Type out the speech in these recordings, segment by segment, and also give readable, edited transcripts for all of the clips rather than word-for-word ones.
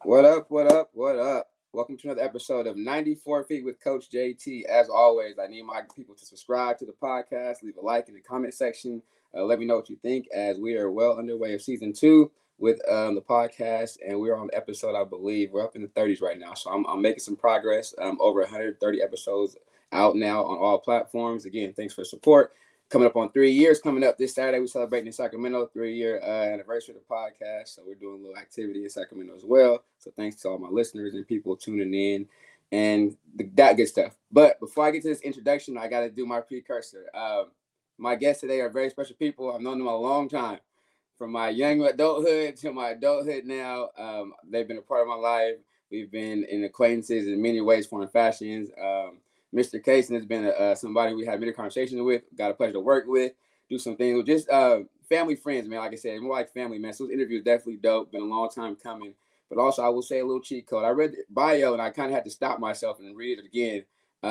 What up? What up? What up? Welcome to another episode of 94 Feet with Coach JT. As always, I need my people to subscribe to the podcast, leave a like in the comment section. Let me know what you think as we are well underway of season 2 with the podcast, and we're on episode, I believe, we're up in the 30s right now. So I'm making some progress. Over 130 episodes out now on all platforms. Again, thanks for support. Coming up on 3 years. Coming up this Saturday, we're celebrating in Sacramento 3-year anniversary of the podcast. So we're doing a little activity in Sacramento as well. So thanks to all my listeners and people tuning in and that good stuff. But before I get to this introduction, I got to do my precursor. My guests today are very special people. I've known them a long time, from my young adulthood to my adulthood now. They've been a part of my life. We've been in acquaintances in many ways, form and fashions. Mr. Kaysen has been somebody we had many conversations with, got a pleasure to work with, do some things with just family friends, man. Like I said, more like family, man. So this interview is definitely dope. Been a long time coming. But also, I will say a little cheat code. I read the bio, and I kind of had to stop myself and read it again.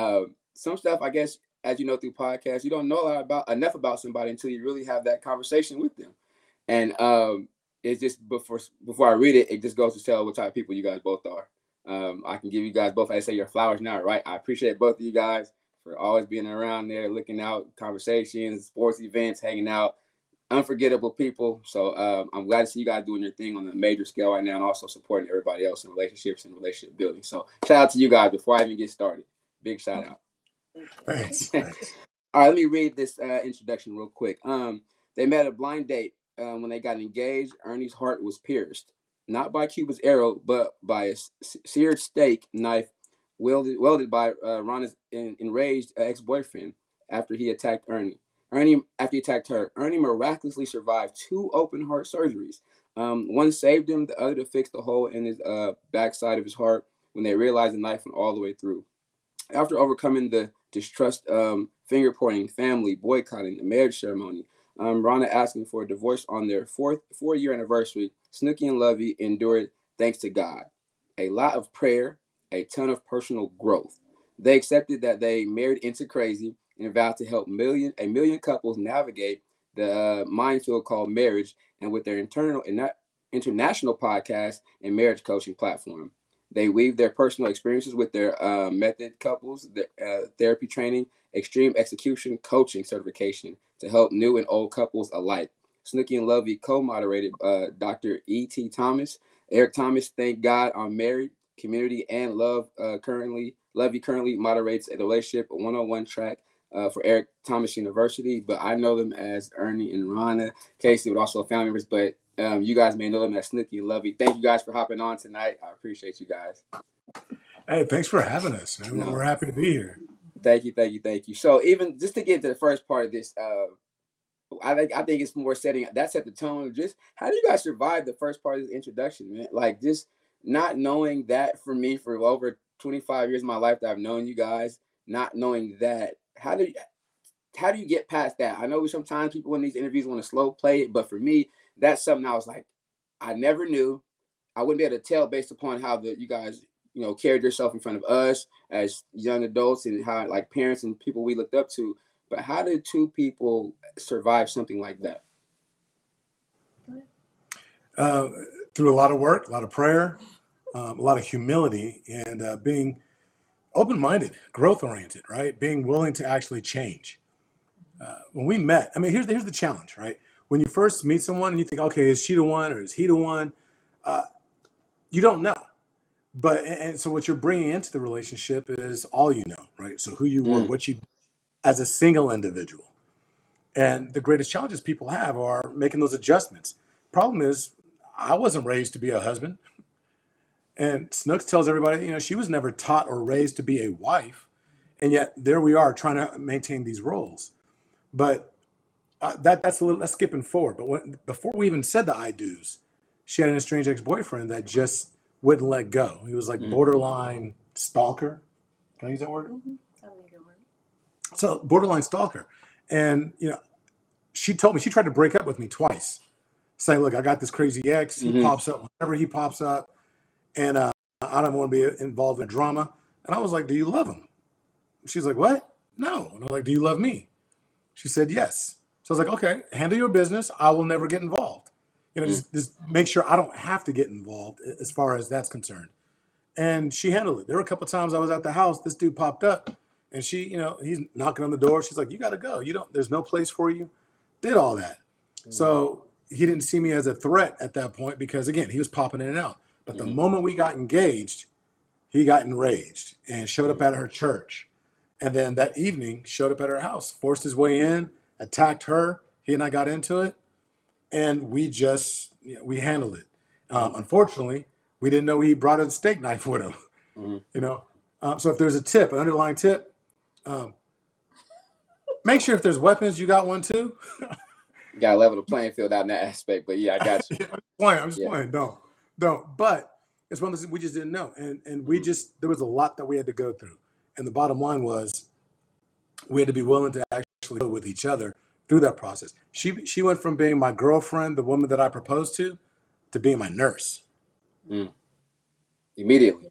Some stuff, I guess, as you know through podcasts, you don't know enough about somebody until you really have that conversation with them. And it's just before I read it, it just goes to tell what type of people you guys both are. I can give you guys both, I say, your flowers now, right? I appreciate both of you guys for always being around there, looking out, conversations, sports events, hanging out, unforgettable people. So I'm glad to see you guys doing your thing on a major scale right now, and also supporting everybody else in relationships and relationship building. So shout out to you guys before I even get started. Big shout out. Thanks. All right, let me read this introduction real quick. They met at a blind date. When they got engaged, Ernie's heart was pierced. Not by Cupid's arrow, but by a seared steak knife welded by Rana's enraged ex-boyfriend after he attacked Ernie. After he attacked her, Ernie miraculously survived 2 open heart surgeries. One saved him, the other to fix the hole in his backside of his heart when they realized the knife went all the way through. After overcoming the distrust, finger-pointing, family, boycotting, the marriage ceremony, Rana asking for a divorce on their 4-year anniversary, Snooki and Lovey endured thanks to God. A lot of prayer, a ton of personal growth. They accepted that they married into crazy and vowed to help a million couples navigate the minefield called marriage, and with their international podcast and marriage coaching platform. They weave their personal experiences with their method couples, their therapy training, extreme execution coaching certification to help new and old couples alike. Snooki and Lovey co-moderated Dr. E.T. Thomas. Eric Thomas, Thank God I'm Married, Community and Love. Lovey currently moderates a relationship 101 track for Eric Thomas University, but I know them as Ernie and Rana. Casey with also family members, but you guys may know them as Snooki and Lovey. Thank you guys for hopping on tonight. I appreciate you guys. Hey, thanks for having us, man. We're happy to be here. Thank you. So even just to get to the first part of this, I think it's more setting that set the tone. Just how do you guys survive the first part of this introduction, man? Like just not knowing that for me for over 25 years of my life that I've known you guys, not knowing that. How do you get past that? I know sometimes people in these interviews want to slow play it, but for me, that's something I was like, I never knew. I wouldn't be able to tell based upon how you guys, carried yourself in front of us as young adults and how like parents and people we looked up to. But how did 2 people survive something like that? Through a lot of work, a lot of prayer, a lot of humility, and being open-minded, growth-oriented, right? Being willing to actually change. When we met, I mean, here's the challenge, right? When you first meet someone and you think, okay, is she the one or is he the one? You don't know. But and so what you're bringing into the relationship is all you know, right? So who you were, what you as a single individual. And the greatest challenges people have are making those adjustments. Problem is, I wasn't raised to be a husband. And Snooks tells everybody, she was never taught or raised to be a wife. And yet there we are trying to maintain these roles. But that's skipping forward. But before we even said the I do's, she had an estranged ex-boyfriend that just wouldn't let go. He was like borderline stalker. Can I use that word? So borderline stalker. And, she told me she tried to break up with me twice, saying, look, I got this crazy ex. He pops up whenever he pops up. And I don't want to be involved in drama. And I was like, do you love him? She's like, what? No. And I was like, do you love me? She said, yes. So I was like, okay, handle your business. I will never get involved. just make sure I don't have to get involved as far as that's concerned. And she handled it. There were a couple of times I was at the house, this dude popped up, and she, he's knocking on the door. She's like, "You got to go. There's no place for you." Did all that. So he didn't see me as a threat at that point because, again, he was popping in and out. But the moment we got engaged, he got enraged and showed up at her church. And then that evening, showed up at her house, forced his way in, attacked her. He and I got into it. And we just, we handled it. Unfortunately, we didn't know he brought a steak knife with him, So if there's a tip, an underlying tip, make sure if there's weapons, you got one too. You got to level the playing field out in that aspect. But yeah, I got you. I'm just playing. Don't. But it's one of those we just didn't know. And we just, there was a lot that we had to go through. And the bottom line was we had to be willing to actually go with each other through that process. She went from being my girlfriend, the woman that I proposed to being my nurse. Immediately.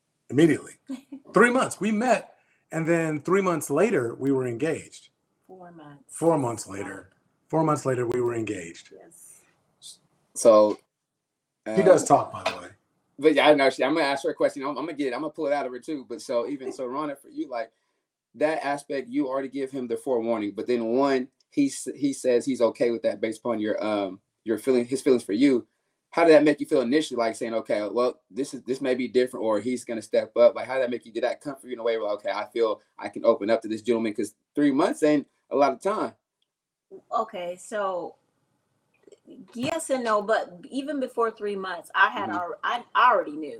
3 months. We met. And then 3 months later, we were engaged. 4 months. 4 months later. 4 months later, we were engaged. Yes. So he does talk, by the way. But yeah, I know. I'm gonna ask her a question. I'm gonna pull it out of her too. But so Ronna, for you, like that aspect, you already give him the forewarning. But then he says he's okay with that based upon your feelings for you. How did that make you feel initially? Like saying, okay, well, this may be different, or he's gonna step up. Like, how did that make you? Did that comfort you in a way where, okay, I feel I can open up to this gentleman? Because 3 months ain't a lot of time. Okay, so yes and no, but even before 3 months, I already knew,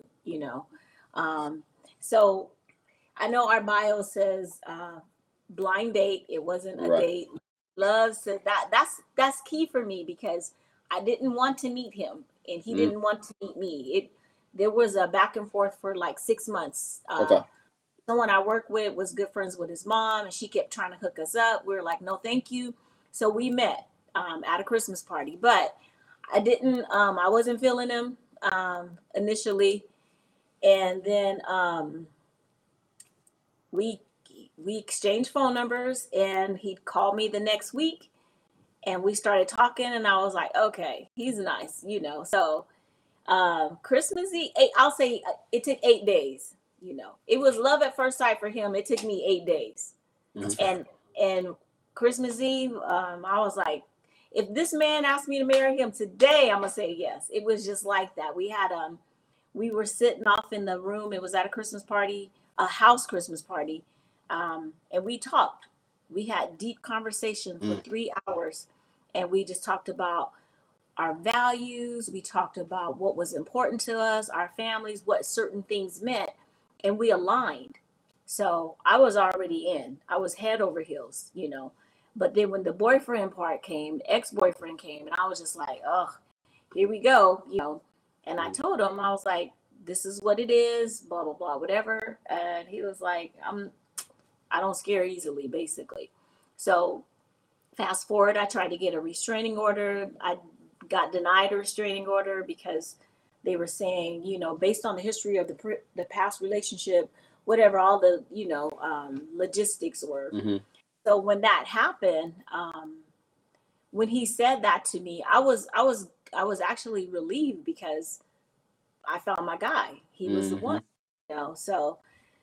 So I know our bio says blind date. It wasn't a date. Love said that's key for me because I didn't want to meet him and he didn't want to meet me. There was a back and forth for like 6 months. Someone I work with was good friends with his mom and she kept trying to hook us up. We were like, no, thank you. So we met at a Christmas party, but I wasn't feeling him initially. And then we exchanged phone numbers and he'd call me the next week and we started talking and I was like, okay, he's nice, So Christmas Eve, I'll say it took 8 days, It was love at first sight for him. It took me 8 days. And Christmas Eve, I was like, if this man asked me to marry him today, I'm gonna say yes. It was just like that. We were sitting off in the room. It was at a Christmas party, a house Christmas party, and we talked. We had deep conversation for 3 hours, and we just talked about our values. We talked about what was important to us, our families, what certain things meant, and we aligned. So I was already in. I was head over heels, But then when the boyfriend part came, the ex-boyfriend came, and I was just like, oh, here we go, And I told him, I was like, this is what it is, blah, blah, blah, whatever. And he was like, I don't scare easily, basically. So fast forward, I tried to get a restraining order. I got denied a restraining order because they were saying, based on the history of the past relationship, whatever, all the, logistics were. So when that happened, when he said that to me, I was actually relieved because I found my guy. He was the one, So,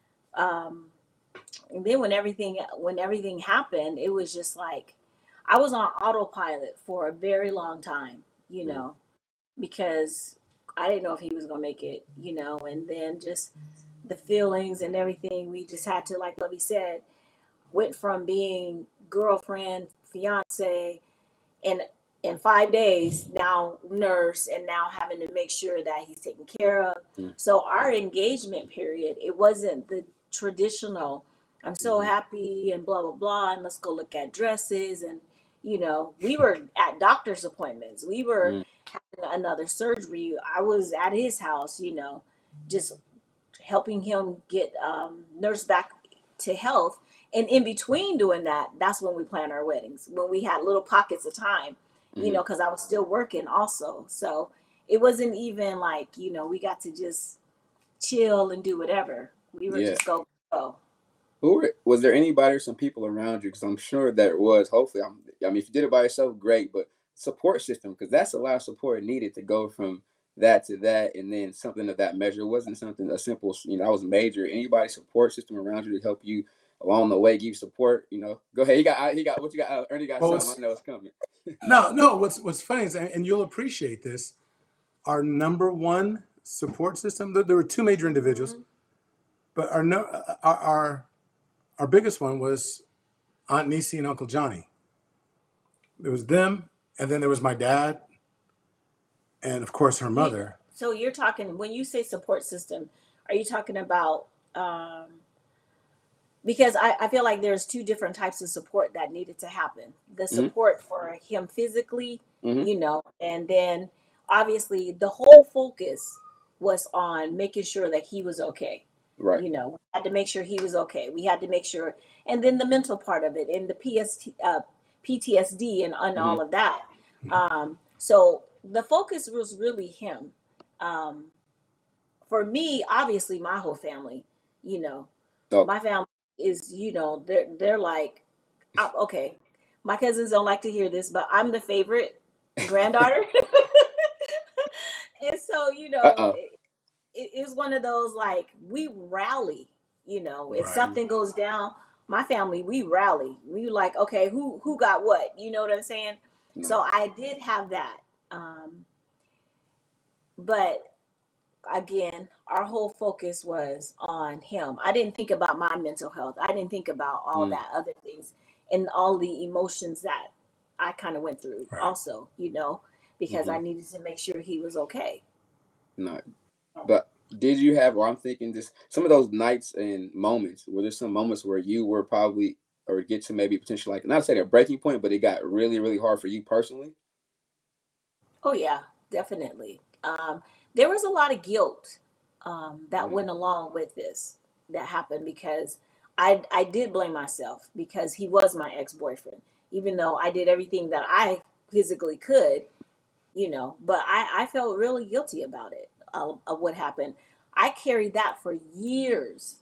and then when everything happened, it was just like I was on autopilot for a very long time, because I didn't know if he was gonna make it, And then just the feelings and everything, we just had to, like Lovey said, went from being girlfriend, fiance, and in 5 days, now nurse, and now having to make sure that he's taken care of. So our engagement period, it wasn't the traditional, I'm so happy and blah, blah, blah, and let's go look at dresses. And, we were at doctor's appointments. We were having another surgery. I was at his house, just helping him get nurse back to health. And in between doing that, that's when we planned our weddings, when we had little pockets of time, because I was still working also. So it wasn't even like, we got to just chill and do whatever. We were just go. Was there anybody or some people around you? Because I'm sure there was. Hopefully, if you did it by yourself, great. But support system, because that's a lot of support needed to go from that to that, and then something of that measure. It wasn't something a simple, that was major. Anybody support system around you to help you along the way, give you support. Go ahead. He got what you got. Ernie got Well, something. I know it's coming. no. What's funny is, and you'll appreciate this, our number one support system. There were two major individuals, but our biggest one was Aunt Nisi and Uncle Johnny. There was them, and then there was my dad, and of course her mother. So you're talking, when you say support system, are you talking about, because I feel like there's two different types of support that needed to happen. The support for him physically, and then obviously the whole focus was on making sure that he was okay. Right. We had to make sure he was okay. We had to make sure, and then the mental part of it, and the PTSD and all of that. So the focus was really him. For me, obviously, my whole family, my family is, they're like, okay, my cousins don't like to hear this, but I'm the favorite granddaughter. And so, it's one of those, like, we rally, if something goes down, my family, we rally. We like, okay, who got what? You know what I'm saying? No. So I did have that. But again, our whole focus was on him. I didn't think about my mental health. I didn't think about all that other things and all the emotions that I kind of went through also, because I needed to make sure he was okay. No, but did you have, or I'm thinking just some of those nights and moments, were there some moments where you were probably, or get to maybe potentially, like, not to say a breaking point, but it got really, really hard for you personally? Oh yeah, definitely. There was a lot of guilt that went along with this that happened, because I did blame myself, because he was my ex-boyfriend, even though I did everything that I physically could, but I felt really guilty about it, of what happened. I carried that for years.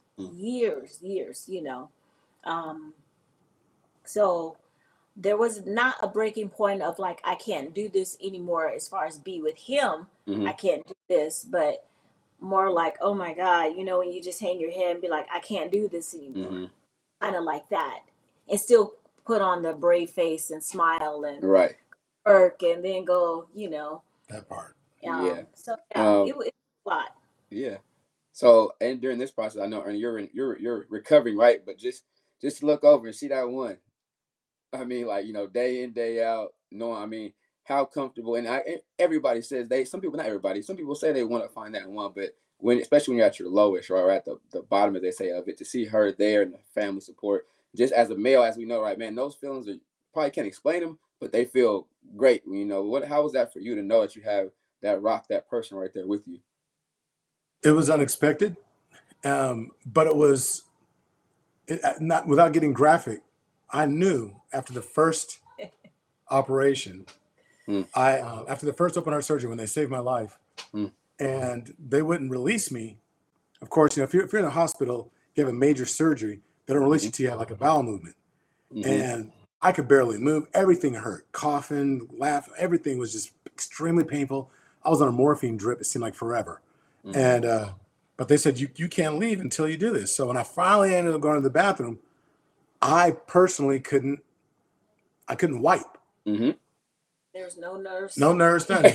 So there was not a breaking point of like, I can't do this anymore as far as be with him. I can't do this, but more like, oh my God, when you just hang your head and be like, I can't do this anymore. Kind of like that. And still put on the brave face and smile and work, and then go, That part. So it was a lot. Yeah. So, and during this process, I know, Ernie, you're recovering, right? But just look over and see that one. I mean, like, day in, day out, how comfortable, and everybody says some people, not everybody, some people say they want to find that one, but especially when you're at your lowest, right, or at the bottom, as they say, of it, to see her there and the family support, just as a male, as we know, right, man, those feelings probably can't explain them, but they feel great. How was that for you to know that you have that person right there with you? It was unexpected, but it was not, without getting graphic. I knew after the first operation, after the first open heart surgery, when they saved my life, and they wouldn't release me. Of course, if you're in a hospital, you have a major surgery, they don't release you till you have like a bowel movement. And I could barely move. Everything hurt. Coughing, laugh, everything was just extremely painful. I was on a morphine drip. It seemed like forever. And but they said, you can't leave until you do this. So when I finally ended up going to the bathroom, I personally couldn't wipe. There's no nurse. No nurse, nothing.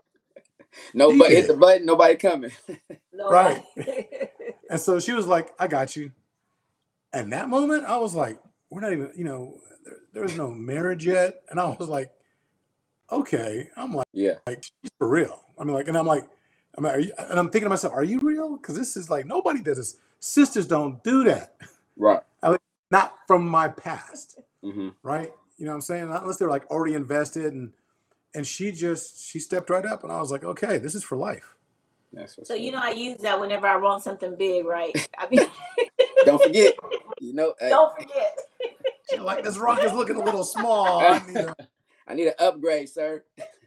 Nobody hit the button, nobody coming. Right. And so she was like, I got you. And that moment, I was like, we're not even, there was no marriage yet. And I was like, okay. I'm like, she's for real. I'm thinking to myself, are you real? Because this is like, nobody does this. Sisters don't do that. Right. Not from my past. Right. You know what I'm saying? Unless they're like already invested. And she stepped right up, and I was like, okay, this is for life. So, I use that whenever I want something big, right? I mean, don't forget, don't forget. Like, this rock is looking a little small. I need an upgrade, sir.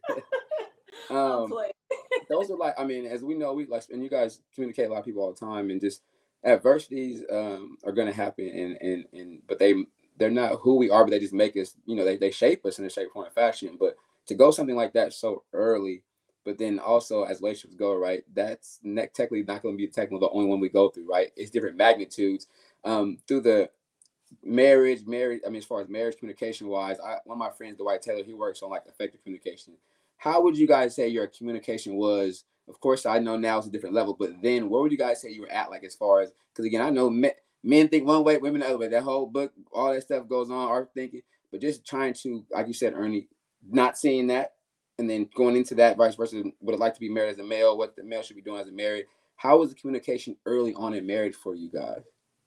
Those are like, as we know, and you guys communicate a lot of people all the time, and just adversities are going to happen, but they're not who we are, but they just make us, they shape us in a shape, form, and fashion. But to go something like that so early, but then also as relationships go, right, that's technically not going to be technically the only one we go through, right? It's different magnitudes through the marriage. I mean, as far as marriage communication wise, one of my friends, Dwight Taylor, he works on like effective communication. How would you guys say your communication was? Of course, I know now it's a different level, but then where would you guys say you were at, like as far as, because again, I know men think one way, women the other way. That whole book, all that stuff goes on, our thinking, but just trying to, like you said, Ernie, not seeing that, and then going into that, vice versa, would it like to be married as a male, what the male should be doing as a married. How was the communication early on in marriage for you guys?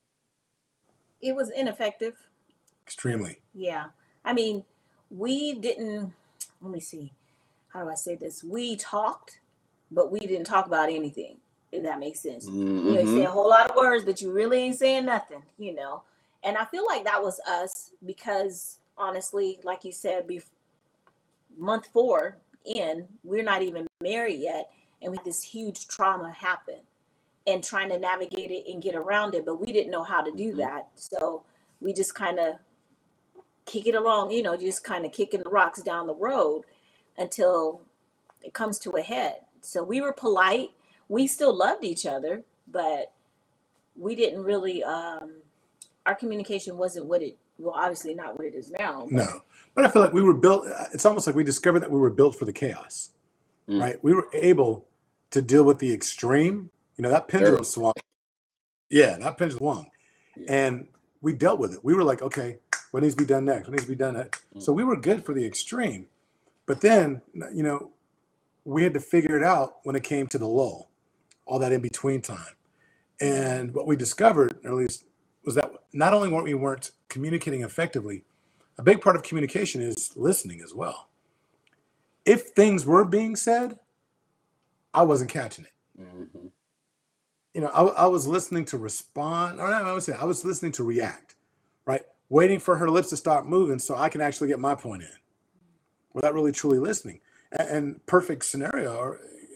It was ineffective. Extremely. Yeah. I mean, we didn't, let me see. How do I say this? We talked, but we didn't talk about anything, if that makes sense. Mm-hmm. You know, you say a whole lot of words, but you really ain't saying nothing, you know. And I feel like that was us because, honestly, like you said, month 4 in, we're not even married yet. And we had this huge trauma happen and trying to navigate it and get around it. But we didn't know how to do that. So we just kind of kick it along, you know, just kind of kicking the rocks down the road until it comes to a head. So we were polite. We still loved each other, but we didn't really, our communication wasn't obviously not what it is now. No, but I feel like we were built, it's almost like we discovered that we were built for the chaos, right? We were able to deal with the extreme, you know, that pendulum swung. Yeah, that pendulum swung. Yeah. And we dealt with it. We were like, okay, what needs to be done next? What needs to be done next? So we were good for the extreme. But then, you know, we had to figure it out when it came to the lull, all that in between time. And what we discovered, or at least, was that not only weren't communicating effectively, a big part of communication is listening as well. If things were being said, I wasn't catching it. Mm-hmm. You know, I was listening to respond, or not, I would say I was listening to react, right? Waiting for her lips to stop moving so I can actually get my point in without really truly listening. And perfect scenario or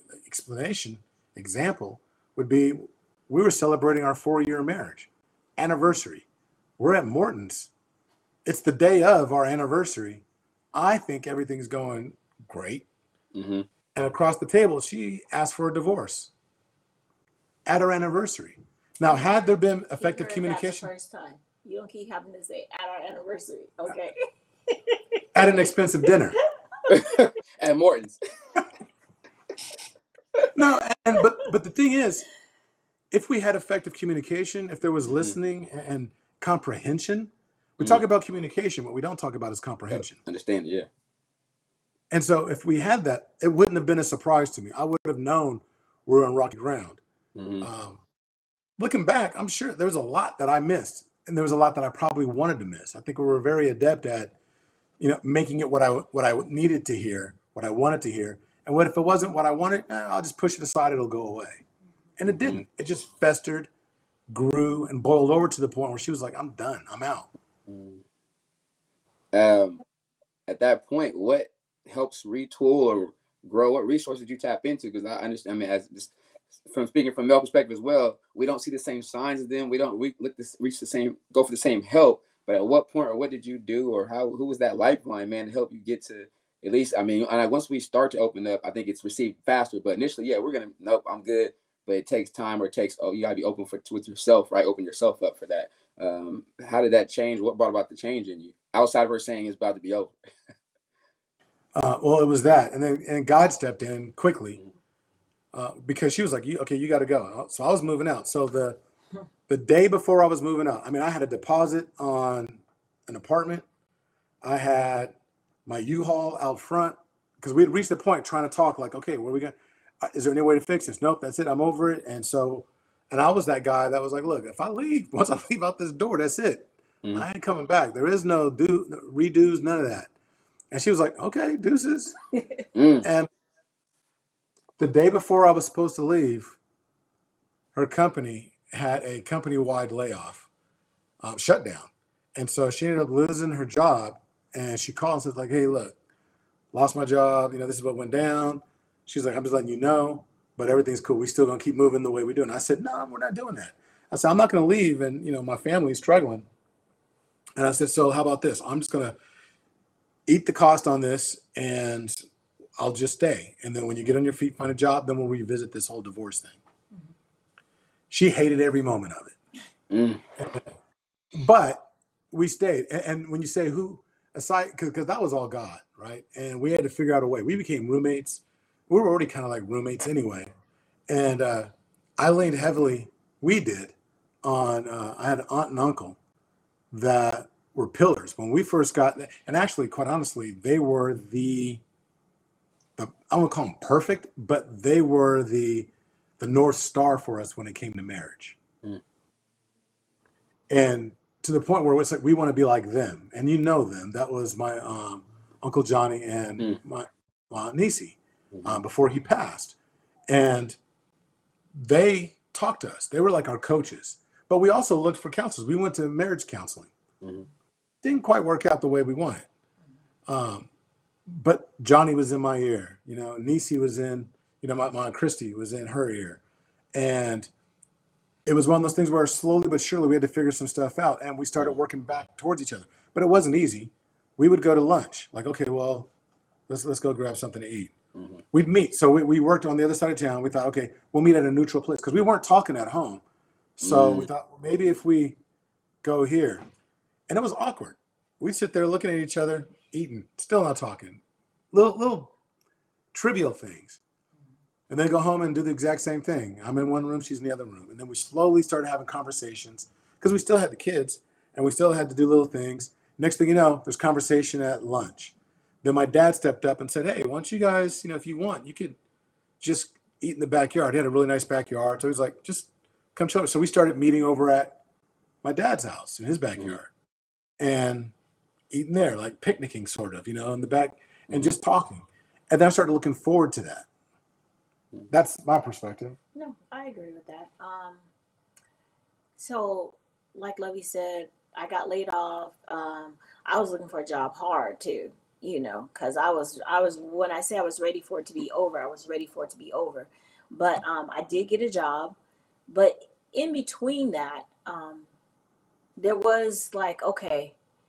example would be, we were celebrating our 4-year marriage anniversary. We're at Morton's. It's the day of our anniversary. I think everything's going great. Mm-hmm. And across the table, she asked for a divorce at our anniversary. Now, had there been effective communication? First time. You don't keep having to say at our anniversary. Okay. At an expensive dinner. At Morton's. No, but the thing is, if we had effective communication, if there was listening and comprehension, we talk about communication. What we don't talk about is comprehension. Understand, yeah. And so if we had that, it wouldn't have been a surprise to me. I would have known we're on rocky ground. Mm-hmm. Looking back, I'm sure there was a lot that I missed, and there was a lot that I probably wanted to miss. I think we were very adept at, you know, making it what I needed to hear, what I wanted to hear. And what if it wasn't what I wanted? I'll just push it aside. It'll go away. And it didn't. It just festered, grew, and boiled over to the point where she was like, I'm done. I'm out. At that point, what helps retool or grow? What resources did you tap into? Because I understand, I mean, as just from speaking from male perspective as well, we don't see the same signs as them. We don't go for the same help. But at what point, or what did you do, or who was that lifeline, man, to help you get to at least? I mean, and once we start to open up, I think it's received faster. But initially, yeah, nope, I'm good. But it takes time, or you gotta be open with yourself, right? Open yourself up for that. How did that change? What brought about the change in you outside of her saying it's about to be over? Well, it was that, and God stepped in quickly because she was like, you got to go. So I was moving out. So the day before I was moving out, I mean, I had a deposit on an apartment. I had my U-Haul out front because we had reached the point trying to talk like, okay, where are we going? Is there any way to fix this? Nope, that's it. I'm over it. And I was that guy that was like, look, if I leave, once I leave out this door, that's it. Mm-hmm. I ain't coming back. There is no redos, none of that. And she was like, okay, deuces. And the day before I was supposed to leave, her company had a company-wide layoff, shutdown. And so she ended up losing her job. And she called and said, like, hey, look, lost my job. You know, this is what went down. She's like, I'm just letting you know, but everything's cool. We still going to keep moving the way we do. And I said, no, we're not doing that. I said, I'm not going to leave. And, you know, my family's struggling. And I said, so how about this? I'm just going to eat the cost on this and I'll just stay. And then when you get on your feet, find a job, then we'll revisit this whole divorce thing. Mm-hmm. She hated every moment of it. But we stayed. And when you say who, aside, because that was all God, right? And we had to figure out a way. We became roommates. We were already kind of like roommates anyway. And I leaned heavily, we did, on, I had an aunt and uncle that were pillars when we first got, and actually, quite honestly, they were the I won't call them perfect, but they were the North Star for us when it came to marriage. Mm. And to the point where it's like, we want to be like them. And you know them. That was my Uncle Johnny and my Aunt Nisi before he passed. And they talked to us. They were like our coaches. But we also looked for counselors. We went to marriage counseling. Mm-hmm. Didn't quite work out the way we wanted. But Johnny was in my ear. You know, Nisi was in, you know, my Aunt Christy was in her ear. And it was one of those things where slowly but surely we had to figure some stuff out. And we started working back towards each other. But it wasn't easy. We would go to lunch. Like, okay, well, let's go grab something to eat. Mm-hmm. We'd meet. So we worked on the other side of town. We thought, okay, we'll meet at a neutral place. Because we weren't talking at home. So we thought, well, maybe if we go here. And it was awkward. We'd sit there looking at each other, eating, still not talking. Little trivial things. And then go home and do the exact same thing. I'm in one room, she's in the other room. And then we slowly started having conversations because we still had the kids and we still had to do little things. Next thing you know, there's conversation at lunch. Then my dad stepped up and said, hey, why don't you guys, you know, if you want, you could just eat in the backyard. He had a really nice backyard. So he's like, just come chill. So we started meeting over at my dad's house in his backyard and eating there, like picnicking sort of, you know, in the back and just talking. And then I started looking forward to that. That's my perspective. No, I agree with that. So like Lovey said, I got laid off. I was looking for a job hard too, you know, because I was when I say I was ready for it to be over, I was ready for it to be over. But I did get a job. But in between that, there was like, okay,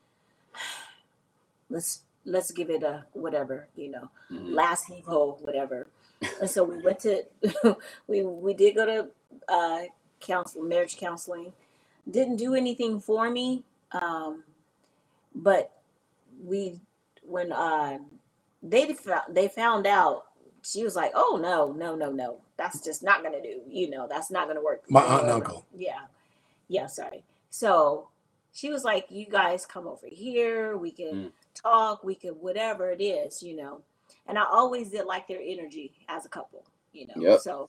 let's give it a whatever, you know, last heave-ho, whatever. And so we went to we did go to marriage counseling. Didn't do anything for me, but when they found out, she was like, oh no, that's just not gonna do, you know, that's not gonna work. My aunt and uncle. Yeah, sorry. So she was like, you guys come over here, we can talk, we can whatever it is, you know. And I always did like their energy as a couple, you know. Yep. So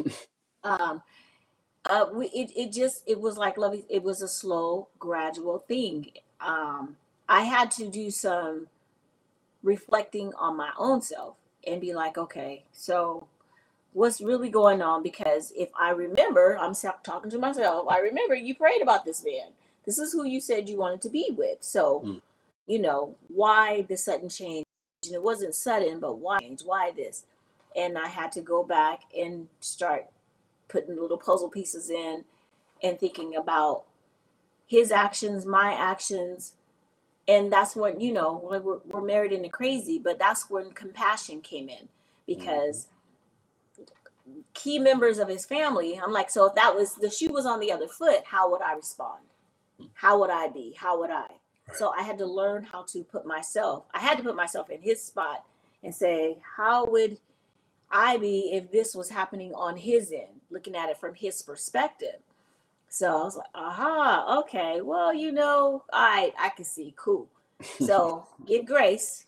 it was like Lovey, it was a slow, gradual thing. I had to do some reflecting on my own self and be like, okay, so what's really going on? Because if I remember, I'm talking to myself, I remember you prayed about this man. This is who you said you wanted to be with. So, you know, why the sudden change? And it wasn't sudden, but why this? And I had to go back and start putting little puzzle pieces in and thinking about his actions, my actions. And that's when, you know, we're married into crazy, but that's when compassion came in, because key members of his family, I'm like, so if that was the shoe was on the other foot, how would I respond? How would I be? How would I? Right. So I had to learn how to put myself in his spot and say, how would I be if this was happening on his end, looking at it from his perspective? So I was like, aha, okay, well, you know, I can see, cool. So give grace.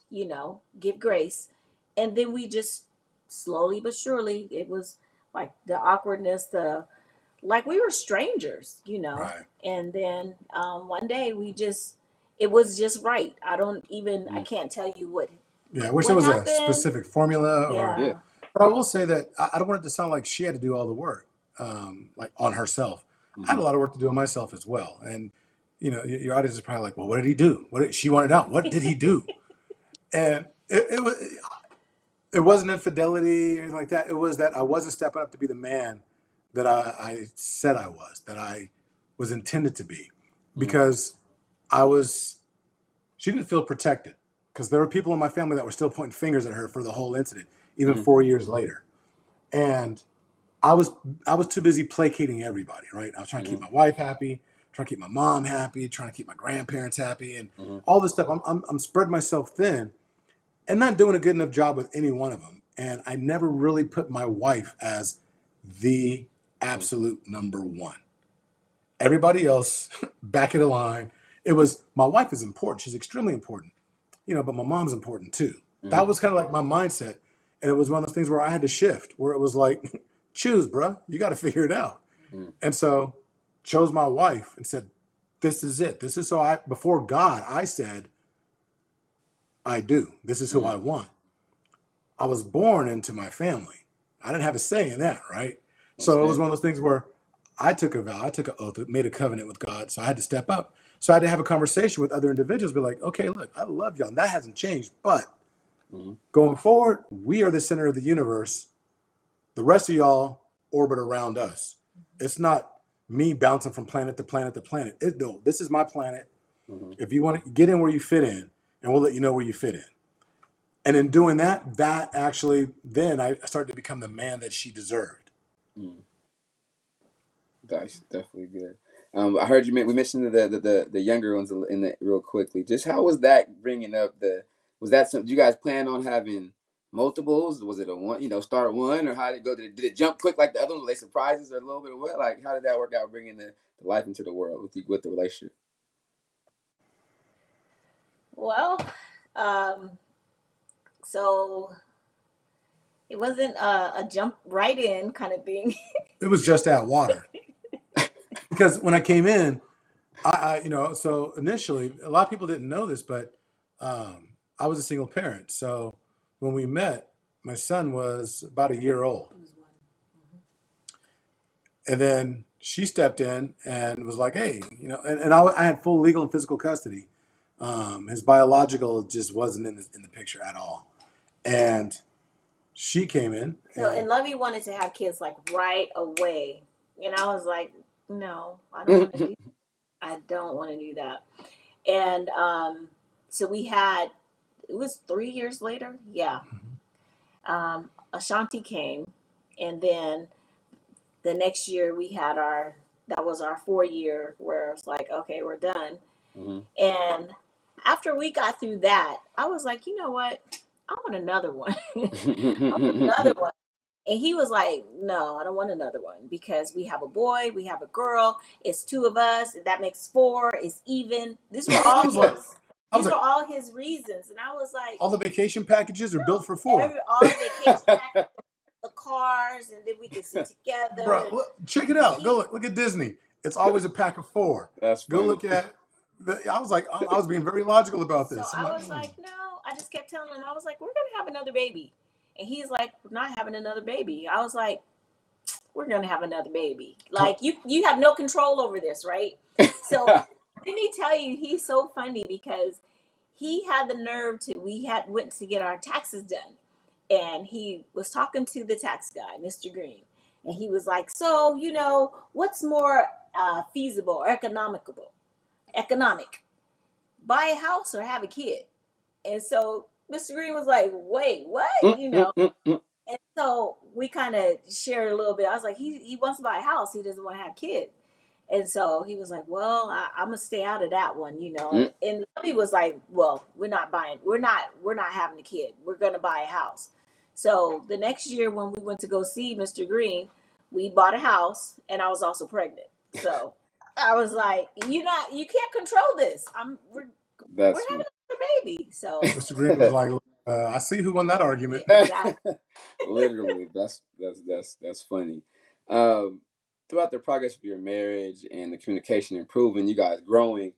And then we just slowly but surely, it was like the awkwardness, like we were strangers, you know. Right. And then one day it was just right. I can't tell you what. Yeah, I wish there was happened. A specific formula. Yeah. But I will say that I don't want it to sound like she had to do all the work, like on herself. I had a lot of work to do on myself as well. And, you know, your audience is probably like, well, what did he do? She wanted out. What did he do? And it wasn't infidelity or anything like that. It was that I wasn't stepping up to be the man that I said I was, that I was intended to be, because she didn't feel protected. because there were people in my family that were still pointing fingers at her for the whole incident, even Mhm. 4 years later. And I was too busy placating everybody, right? I was trying to keep my wife happy, trying to keep my mom happy, trying to keep my grandparents happy, and all this stuff. I'm spreading myself thin and not doing a good enough job with any one of them. And I never really put my wife as the absolute number one. Everybody else back of the line. It was, my wife is important. She's extremely important, but my mom's important too. That was kind of like my mindset. And it was one of those things where I had to shift, where it was like, choose, bro. You got to figure it out. And so chose my wife and said, this is it. This is before God, I said, I do. This is who I want. I was born into my family. I didn't have a say in that, right? So it was one of those things where I took a vow, I took an oath, made a covenant with God. So I had to step up. So I had to have a conversation with other individuals, be like, okay, look, I love y'all. And that hasn't changed. But going forward, we are the center of the universe. The rest of y'all orbit around us. It's not me bouncing from planet to planet to planet. No, this is my planet. If you want to get in where you fit in, and we'll let you know where you fit in. And in doing that, that actually, then I started to become the man that she deserved. That's definitely good. I heard we mentioned the younger ones in the real quickly. Just how was that bringing up was that something you guys plan on having multiples? Was it a one, start one, or how did it go? Did it jump quick like the other ones? Were they surprises or a little bit of what? Like, how did that work out bringing the life into the world with the relationship? Well, so it wasn't a jump right in kind of thing. It was just that water. Because when I came in, so initially, a lot of people didn't know this, but I was a single parent. So when we met, my son was about a year old. And then she stepped in and was like, hey, and I had full legal and physical custody. His biological just wasn't in the picture at all. And she came in. And Lovey wanted to have kids like right away. And I was like, no, I don't want to do that. And so it was 3 years later. Yeah. Ashanti came. And then the next year we had that was our 4-year where it's like, okay, we're done. And after we got through that, I was like, you know what? I want another one. I want another one. And he was like, no, I don't want another one because we have a boy, we have a girl, it's 2 of us, that makes 4, it's even. These were all all his reasons. And I was like, all the vacation packages are built for 4. All the vacation packages, the cars, and then we could sit together. Bro, look, check it out. Go look at Disney. It's always a pack of 4. That's funny. Go look at. I was like, I was being very logical about this. So I was like, no. I just kept telling him, I was like, we're gonna have another baby. And he's like, we're not having another baby. I was like, we're gonna have another baby. Like you have no control over this, right? So let me tell you, he's so funny because he had the nerve went to get our taxes done. And he was talking to the tax guy, Mr. Green. And he was like, so, what's more feasible or economic? Buy a house or have a kid? And so Mr. Green was like, wait, what? And so we kind of shared a little bit. I was like, he wants to buy a house. He doesn't want to have kids. And so he was like, well, I'm going to stay out of that one, And he was like, well, we're not having a kid. We're going to buy a house. So the next year when we went to go see Mr. Green, we bought a house and I was also pregnant. So I was like, you can't control this. We're having a baby. So Mr. Green was like, I see who won that argument. Exactly. Literally, that's funny. Throughout the progress of your marriage and the communication improving, you guys growing,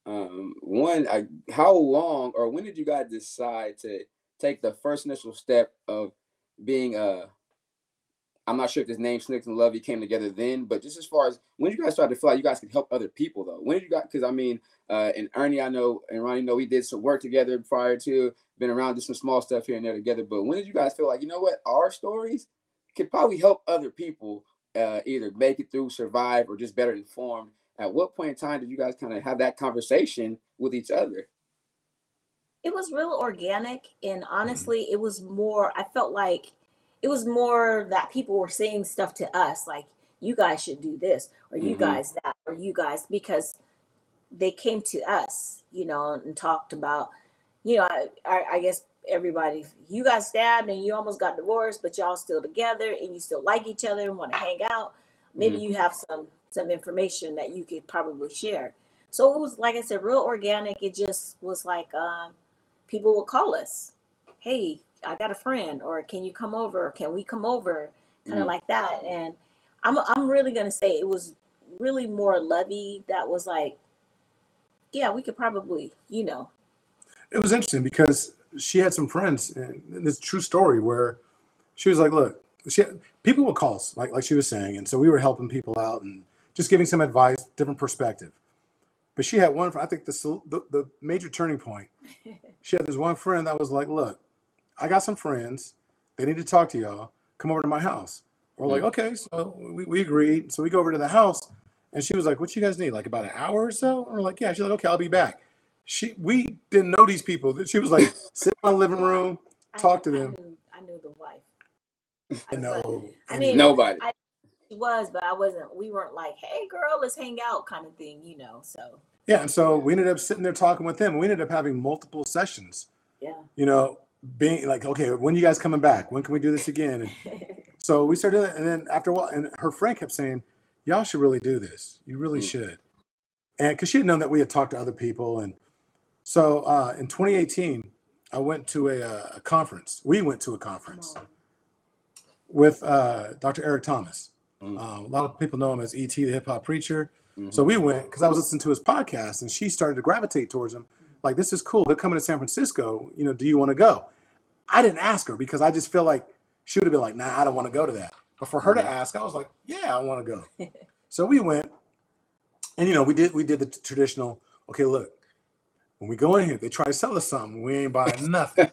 how long or when did you guys decide to take the first initial step of being I'm not sure if this name Snicks and Lovey came together then, but just as far as when you guys started to feel like you guys could help other people though? When did you guys, because and Ernie, I know, and Ronnie, we did some work together prior to, been around, did some small stuff here and there together, but when did you guys feel like, you know what, our stories could probably help other people either make it through, survive, or just better informed? At what point in time did you guys kind of have that conversation with each other? it was real organic, and honestly it was more, I felt like it was more that people were saying stuff to us like, you guys should do this, or you Mm-hmm. guys that, or you guys, because they came to us, and talked about, I guess everybody, you got stabbed and you almost got divorced, but y'all still together and you still like each other and want to hang out. Maybe Mm-hmm. you have some information that you could probably share. So it was, like I said, real organic. It just was like, people would call us, hey, I got a friend, or can you come over? Can we come over? Kind of Mm-hmm. like that. And I'm really gonna say it was really more Lovey that was like, yeah, we could probably, It was interesting because she had some friends, and it's a true story where she was like, "Look, people would call us, like she was saying, and so we were helping people out and just giving some advice, different perspective." But she had one. I think the major turning point. She had this one friend that was like, "Look, I got some friends. They need to talk to y'all. Come over to my house." We're like, "Okay." So we agreed. So we go over to the house, and she was like, "What you guys need? Like about an hour or so?" And we're like, "Yeah." She's like, "Okay, I'll be back." We didn't know these people. She was like, sit in my living room, talk to them. I knew the wife. I know. I mean, Nobody. She was, but I wasn't. We weren't like, "Hey, girl, let's hang out," kind of thing, So Yeah, and so we ended up sitting there talking with them. We ended up having multiple sessions. yeah. Being like, okay, when you guys coming back? When can we do this again? And so we started doing it, and then after a while, and her friend kept saying, "Y'all should really do this. You really should." And because she had known that we had talked to other people, and so in 2018, I went to a conference. We went to a conference with Dr. Eric Thomas. A lot of people know him as E.T., the hip hop preacher. So we went because I was listening to his podcast, and she started to gravitate towards him. Like, this is cool. They're coming to San Francisco. Do you want to go? I didn't ask her because I just feel like she would have been like, nah, I don't want to go to that. But for her to ask, I was like, yeah, I want to go. So we went, and we did the traditional. Okay, look, when we go in here, they try to sell us something. We ain't buying nothing.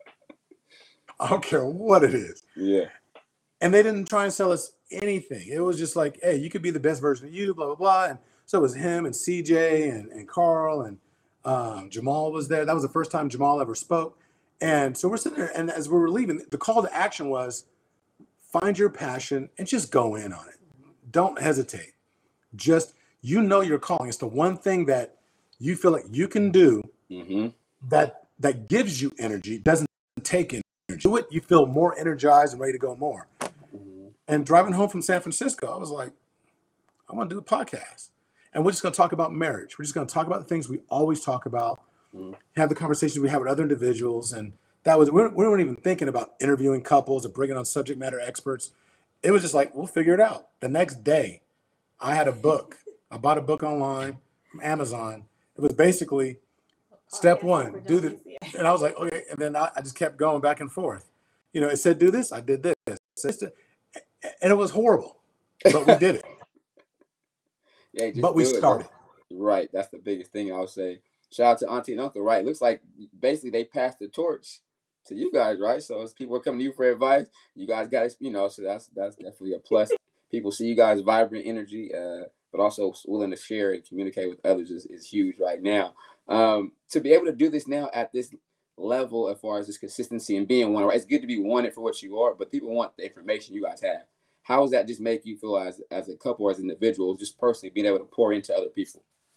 I don't care what it is. Yeah. And they didn't try and sell us anything. It was just like, hey, you could be the best version of you, blah, blah, blah. And so it was him and CJ and Carl and Jamal was there. That was the first time Jamal ever spoke. And so we're sitting there, and as we were leaving, the call to action was find your passion and just go in on it. Don't hesitate. Just, your calling. It's the one thing that you feel like you can do that gives you energy, doesn't take energy. Do it, you feel more energized and ready to go more. And driving home from San Francisco, I was like, I want to do a podcast. And we're just going to talk about marriage. We're just going to talk about the things we always talk about, have the conversations we have with other individuals. And that was, we weren't even thinking about interviewing couples or bringing on subject matter experts. It was just like, we'll figure it out. The next day, I had a book. I bought a book online from Amazon. It was basically step one, do this. And I was like, okay. And then I just kept going back and forth. It said, do this. I did this. And it was horrible, but we did it. Yeah, but we started. Right. That's the biggest thing I would say. Shout out to Auntie and Uncle, right? It looks like basically they passed the torch to you guys, right? So as people are coming to you for advice, you guys got, so that's definitely a plus. People see you guys vibrant energy, but also willing to share and communicate with others is huge right now. To be able to do this now at this level, as far as this consistency and being one, right? It's good to be wanted for what you are, but people want the information you guys have. How does that just make you feel as a couple, as individuals, just personally being able to pour into other people?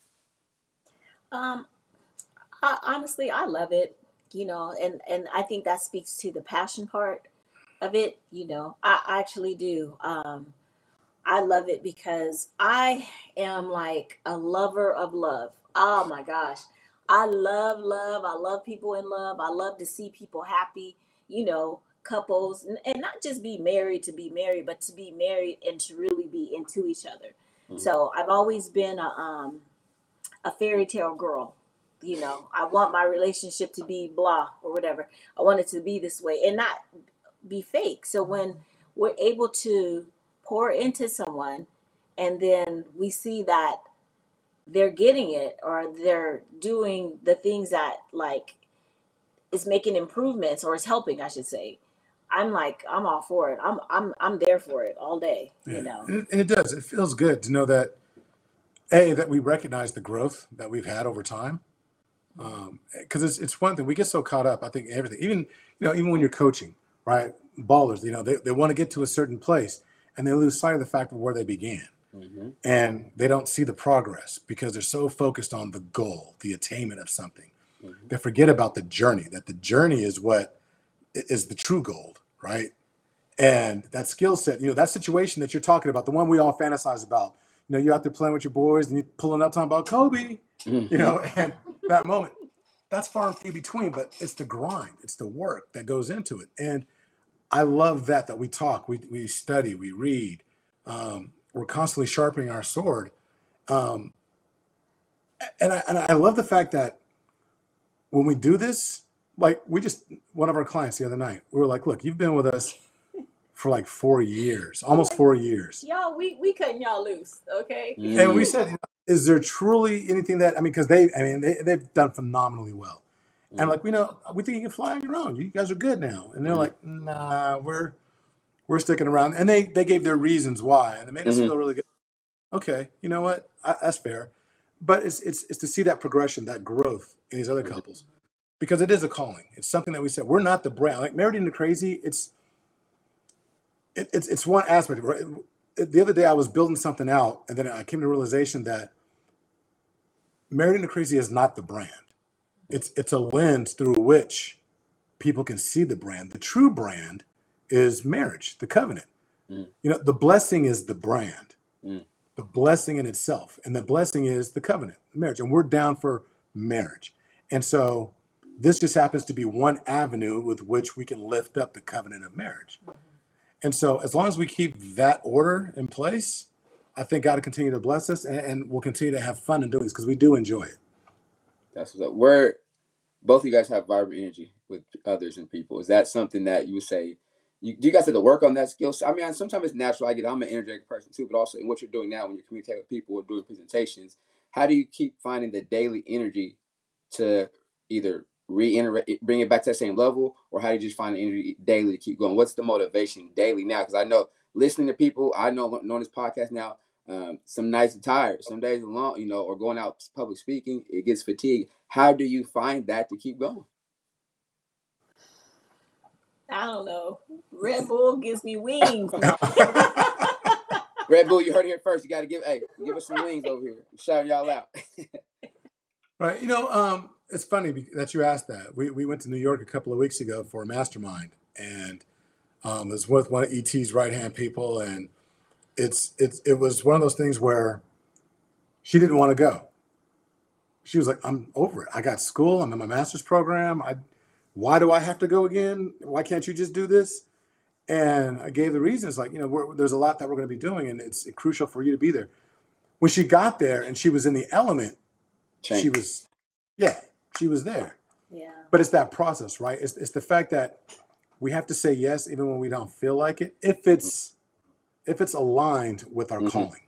Honestly, I love it, and I think that speaks to the passion part of it. I actually do. I love it because I am like a lover of love. Oh my gosh. I love love. I love people in love. I love to see people happy, couples, and not just be married to be married, but to be married and to really be into each other. So I've always been a fairy tale girl. I want my relationship to be blah or whatever. I want it to be this way and not be fake. So when we're able to pour into someone and then we see that they're getting it or they're doing the things that like is making improvements or is helping, I should say, I'm all for it. I'm there for it all day. And it does. It feels good to know that that we recognize the growth that we've had over time, Because it's one thing, we get so caught up, I think, in everything, even when you're coaching, right? Ballers, they want to get to a certain place and they lose sight of the fact of where they began. Mm-hmm. And they don't see the progress because they're so focused on the goal, the attainment of something. Mm-hmm. They forget about the journey, that the journey is what is the true gold, right? And that skill set, that situation that you're talking about, the one we all fantasize about, you're out there playing with your boys and you're pulling up talking about Kobe, and that moment, that's far and few between, but it's the grind, it's the work that goes into it. And I love that we talk, we study, we read, we're constantly sharpening our sword. And I love the fact that when we do this, like one of our clients the other night, we were like, look, you've been with us for like 4 years, almost 4 years. Y'all, we cutting y'all loose, okay? Mm-hmm. And we said, is there truly anything that, because they've done phenomenally well. Mm-hmm. And like, we think you can fly on your own. You guys are good now. And they're like, nah, we're sticking around. And they gave their reasons why, and it made us feel really good. Okay, you know what? That's fair. But it's to see that progression, that growth in these other couples, because it is a calling. It's something that we said, we're not the brand. Like Married into Crazy, it's one aspect. Right? The other day I was building something out, and then I came to the realization that Married into Crazy is not the brand. It's a lens through which people can see the brand. The true brand is marriage, the covenant. The blessing is the brand, the blessing in itself, and the blessing is the covenant, the marriage. And we're down for marriage. And so this just happens to be one avenue with which we can lift up the covenant of marriage. And so as long as we keep that order in place, I think God will continue to bless us, and we'll continue to have fun in doing this because we do enjoy it. That's what's up. Where both of you guys have vibrant energy with others and people. Is that something that you would say, do you guys have to work on that skill? I mean, sometimes it's natural. I'm an energetic person too, but also in what you're doing now when you communicate with people or doing presentations, how do you keep finding the daily energy to either reiterate, bring it back to that same level, or how do you just find the energy daily to keep going? What's the motivation daily now? Because I know listening to people, I know this podcast now, some nights are tired, some days are long, or going out public speaking, it gets fatigued. How do you find that to keep going? I don't know. Red Bull gives me wings. Red Bull, you heard it here first. You got to give us some wings over here. I'm shouting y'all out. Right. It's funny that you asked that. We went to New York a couple of weeks ago for a mastermind, and it was with one of ET's right-hand people, and it was one of those things where she didn't want to go. She was like, I'm over it. I got school. I'm in my master's program. Why do I have to go again? Why can't you just do this? And I gave the reasons, like, there's a lot that we're going to be doing, and it's crucial for you to be there. When she got there and she was in the element, she was there. Yeah. But it's that process, right? It's the fact that we have to say yes even when we don't feel like it, if it's aligned with our calling.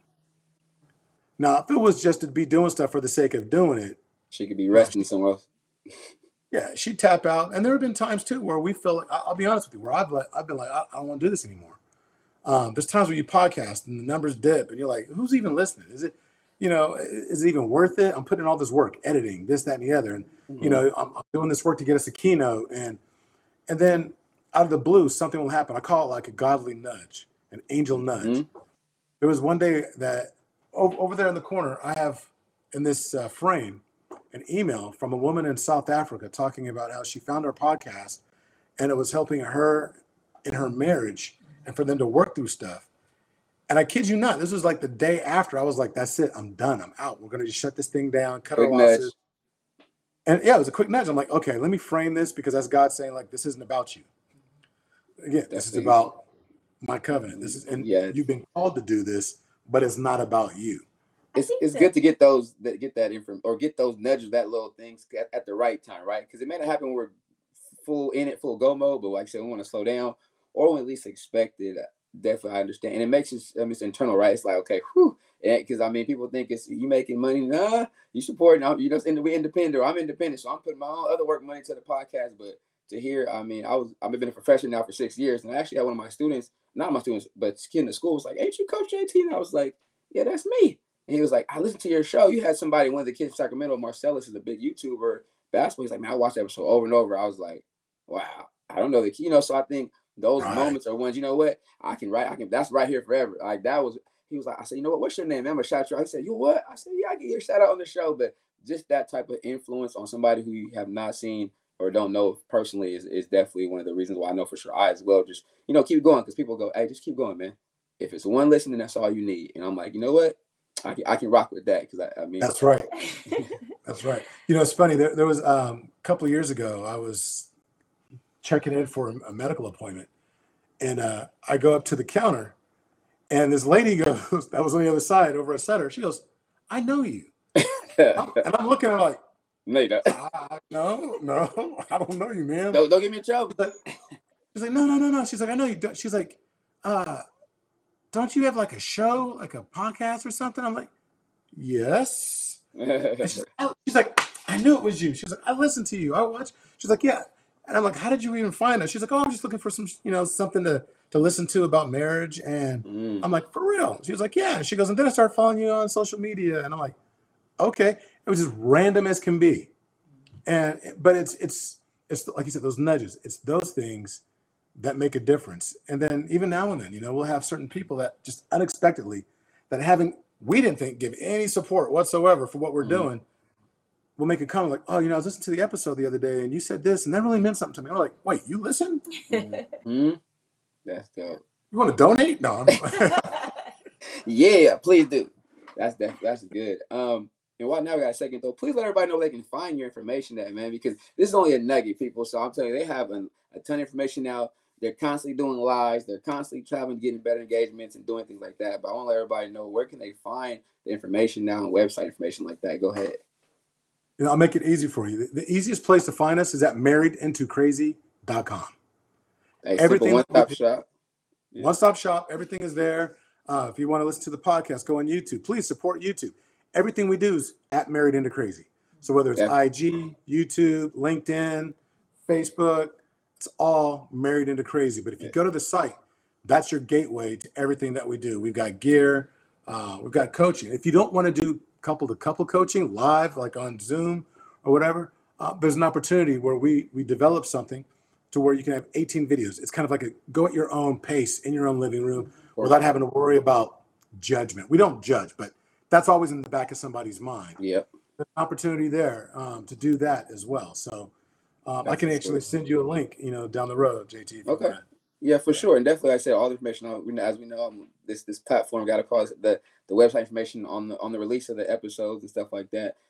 Now, if it was just to be doing stuff for the sake of doing it, she could be resting somewhere else. Yeah, she'd tap out. And there have been times too where we feel like, I'll be honest with you, where I've been like, I don't want to do this anymore. There's times where you podcast and the numbers dip and you're like, who's even listening? Is it, is it even worth it? I'm putting in all this work, editing, this, that, and the other. And, I'm doing this work to get us a keynote. And then out of the blue, something will happen. I call it like a godly nudge, an angel nudge. There was one day that over there in the corner, I have in this frame, an email from a woman in South Africa talking about how she found our podcast and it was helping her in her marriage and for them to work through stuff. And I kid you not, this was like the day after. I was like, that's it. I'm done. I'm out. We're going to just shut this thing down, cut our losses. And yeah, it was a quick nudge. I'm like, okay, let me frame this because that's God saying, like, this isn't about you. Again, this is about my covenant. You've been called to do this, but it's not about you. It's good to get that info or get those nudges, that little things at the right time, right? Because it may not happen when we're full go mode, but like I said, we want to slow down or we at least expect it. Definitely, I understand, and it makes it it's internal, right? It's like, okay, because people think it's you making money. Nah, you support. We independent, or I'm independent, so I'm putting my own other work money to the podcast. But to hear, I've been a professor now for 6 years, and I actually had one of my students, not my students, but kid in the school was like, "Ain't you Coach JT?" And I was like, "Yeah, that's me." And he was like, I listened to your show. You had somebody, one of the kids in Sacramento, Marcellus is a big YouTuber, basketball. He's like, man, I watched that episode over and over. I was like, wow, I don't know the key, you know. So I think those Right. moments are ones, you know what, I can that's right here forever. Like that was, he was like, I said, you know what, what's your name? I'm gonna shout you out. He said, you what? I said, yeah, I get your shout out on the show. But just that type of influence on somebody who you have not seen or don't know personally is definitely one of the reasons why I know for sure I as well just, you know, keep going, because people go, hey, just keep going, man. If it's one listening, that's all you need. And I'm like, you know what? I can rock with that, because I mean, That's right. That's right. You know, it's funny. There was a couple of years ago, I was checking in for a medical appointment, and I go up to the counter, and this lady goes, that was on the other side over at Sutter. She goes, I know you. And I'm looking at her like, no, you don't. no, I don't know you, man. Don't get me in trouble. She's like, no. She's like, I know you. She's like, don't you have like a show, like a podcast or something? I'm like, yes. And she's like, I knew it was you. She's like, I listened to you. I watched. She's like, yeah. And I'm like, how did you even find us? She's like, oh, I'm just looking for some, you know, something to listen to about marriage. And I'm like, for real? She was like, yeah. She goes, and then I started following you on social media. And I'm like, okay. It was as random as can be. But it's like you said, those nudges. It's those things that make a difference. And then even now and then, you know, we'll have certain people that just unexpectedly, that we didn't think give any support whatsoever for what we're doing, will make a comment like, oh, you know, I was listening to the episode the other day and you said this and that really meant something to me. I'm like, wait, you listen? That's dope. You want to donate? No. Yeah, please do. That's good. And while now we got a second though, please let everybody know they can find your information at, man, because this is only a nugget, people. So I'm telling you, they have a ton of information now. They're constantly doing lives. They're constantly traveling, getting better engagements and doing things like that. But I want to let everybody know, where can they find the information now and website information like that? Go ahead. You know, I'll make it easy for you. The easiest place to find us is at marriedintocrazy.com. Hey, Everything one-stop shop. Yeah. One-stop shop. Everything is there. If you want to listen to the podcast, go on YouTube. Please support YouTube. Everything we do is at Married Into Crazy. So whether it's IG, YouTube, LinkedIn, Facebook, it's all Married Into Crazy. But if you go to the site, that's your gateway to everything that we do. We've got gear. We've got coaching. If you don't want to do couple-to-couple coaching live, like on Zoom or whatever, there's an opportunity where we develop something to where you can have 18 videos. It's kind of like a go at your own pace in your own living room without having to worry about judgment. We don't judge, but that's always in the back of somebody's mind. Yep. There's an opportunity there to do that as well. So I can actually send you a link, you know, down the road, JT. Okay. Yeah, for sure. And definitely, like I said, all the information, as we know, this platform got to call the website information on the release of the episodes and stuff like that.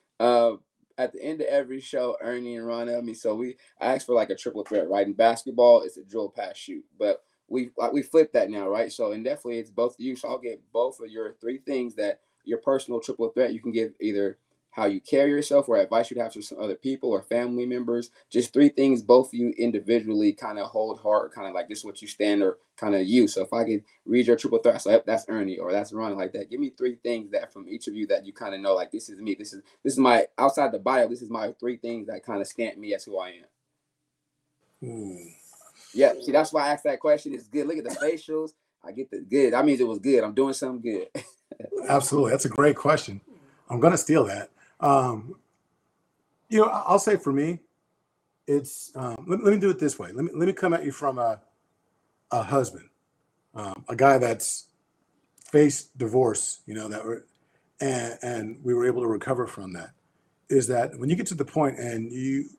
At the end of every show, Ernie and Ronna, I asked for like a triple threat, right? In basketball, it's a drill, pass, shoot. But we flipped that now, right? So, and definitely it's both of you. So I'll get both of your 3 things that your personal triple threat. You can give either how you carry yourself or advice you'd have to some other people or family members. Just 3 things both of you individually kind of hold hard, kind of like this is what you stand or kind of you. So if I could read your triple threat, so that's Ernie or that's Ron, like that. Give me 3 things that from each of you that you kind of know, like this is me. This is my outside the bio. This is my 3 things that kind of stamp me as who I am. Ooh. Yeah, see, that's why I asked that question. It's good. Look at the facials. I get the good. That means it was good. I'm doing something good. Absolutely. That's a great question. I'm going to steal that. You know, I'll say for me, it's let me do it this way. Let me come at you from a husband, a guy that's faced divorce, you know, and we were able to recover from that. Is that when you get to the point and you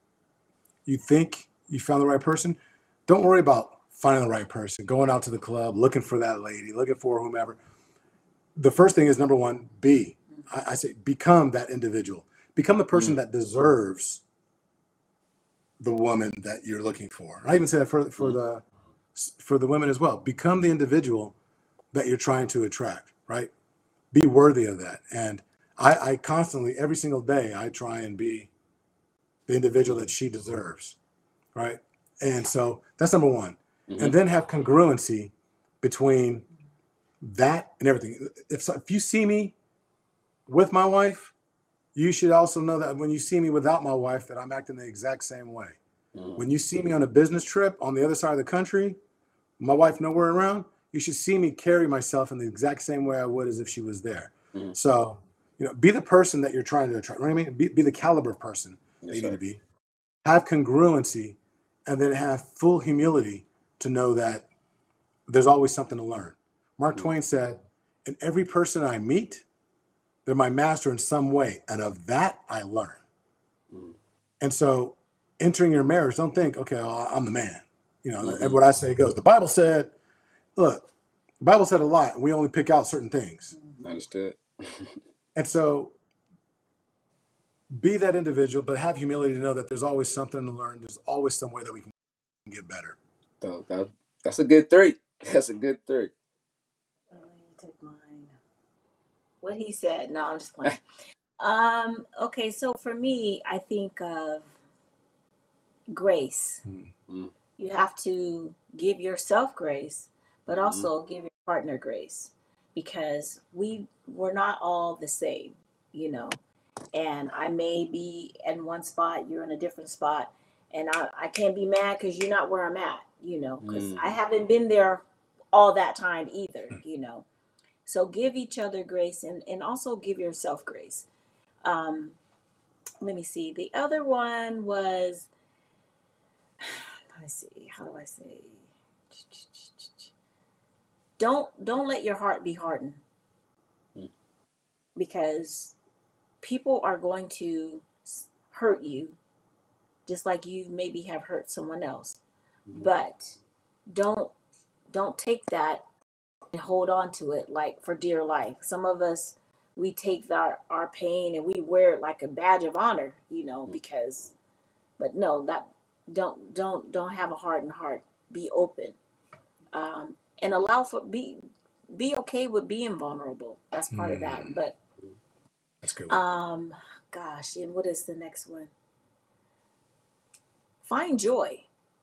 think you found the right person, don't worry about finding the right person, going out to the club, looking for that lady, looking for whomever. The first thing is, number 1, I say become that individual. Become the person that deserves the woman that you're looking for. I even say that for the women as well. Become the individual that you're trying to attract, right? Be worthy of that. And I constantly, every single day, I try and be the individual that she deserves, right? And so that's number 1. And then have congruency between that and everything. If you see me with my wife, you should also know that when you see me without my wife, that I'm acting the exact same way. When you see me on a business trip on the other side of the country, my wife nowhere around, you should see me carry myself in the exact same way I would as if she was there. So, you know, be the person that you're trying to attract. You know what I mean? Be the caliber person. they need to be, have congruency, and then have full humility to know that there's always something to learn. Mark Twain said, "In every person I meet, they're my master in some way, and of that I learn." And so entering your marriage, don't think, okay, I'm the man. And what I say goes. The Bible said, look, the Bible said a lot, and we only pick out certain things. Understood. And so be that individual, but have humility to know that there's always something to learn. There's always some way that we can get better. So that's a good 3. That's a good 3. Take mine. What he said. No, I'm just playing. Okay, so for me, I think of grace. You have to give yourself grace, but also give your partner grace, because we're not all the same, and I may be in one spot, you're in a different spot, and I can't be mad because you're not where I'm at, because I haven't been there all that time either, so give each other grace, and also give yourself grace. Let me see. The other one was, let's see, how do I say? Don't let your heart be hardened, because people are going to hurt you just like you maybe have hurt someone else. But don't take that and hold on to it like for dear life. Some of us, we take our pain and we wear it like a badge of honor, because, but no, that don't have a hardened heart. Be open, and allow for be okay with being vulnerable. That's part of that. But that's good. Gosh, and what is the next one? Find joy.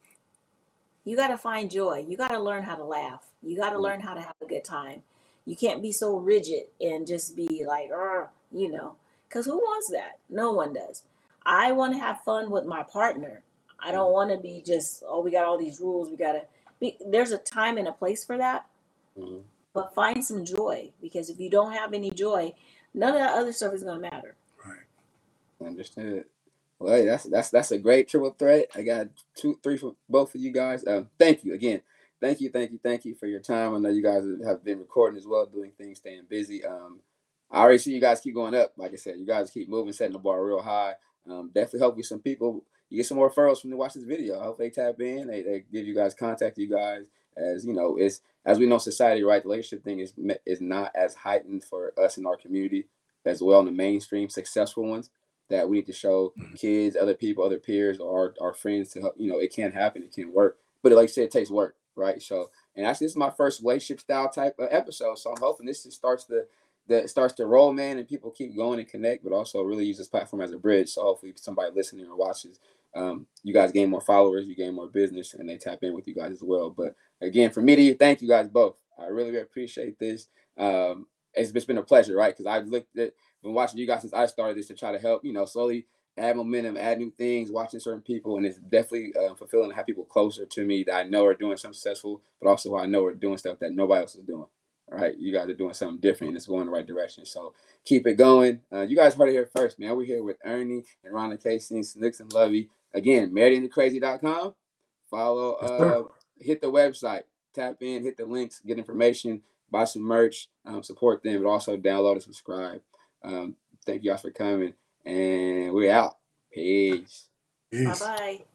You got to find joy. You got to learn how to laugh. You got to learn how to have a good time. You can't be so rigid and just be like, because who wants that? No one does. I want to have fun with my partner. I don't want to be just, we got all these rules. We got to be, there's a time and a place for that, but find some joy, because if you don't have any joy, none of that other stuff is going to matter. Right. Understood. Well, hey, that's a great triple threat. I got 2, 3 for both of you guys. Thank you again. Thank you for your time. I know you guys have been recording as well, doing things, staying busy. I already see you guys keep going up. Like I said, you guys keep moving, setting the bar real high. Definitely hope some people, you get some more referrals from to watch this video. I hope they tap in. They give you guys, contact you guys. As it's, as we know, society, right? The relationship thing is not as heightened for us in our community as well in the mainstream successful ones, that we need to show kids, other people, other peers, or our friends to help. It can happen, it can work, but like I said, it takes work, right? So, and actually, this is my first relationship style type of episode, so I'm hoping this just starts to roll, man, and people keep going and connect, but also really use this platform as a bridge. So hopefully, somebody listening or watches, you guys gain more followers, you gain more business, and they tap in with you guys as well. But again, from me to you, thank you guys both. I really appreciate this. It's been a pleasure, right? Because I've been watching you guys since I started this to try to help, slowly add momentum, add new things, watching certain people. And it's definitely fulfilling to have people closer to me that I know are doing something successful, but also who I know are doing stuff that nobody else is doing. All right. You guys are doing something different and it's going in the right direction. So keep it going. You guys heard it here first, man. We're here with Ernie and Rhonda Casey, Snicks and Lovey. Again, marriedandthecrazy.com. Follow, hit the website, tap in, hit the links, get information, buy some merch, support them, but also download and subscribe. Thank you guys for coming, and we're out. Peace. Bye-bye.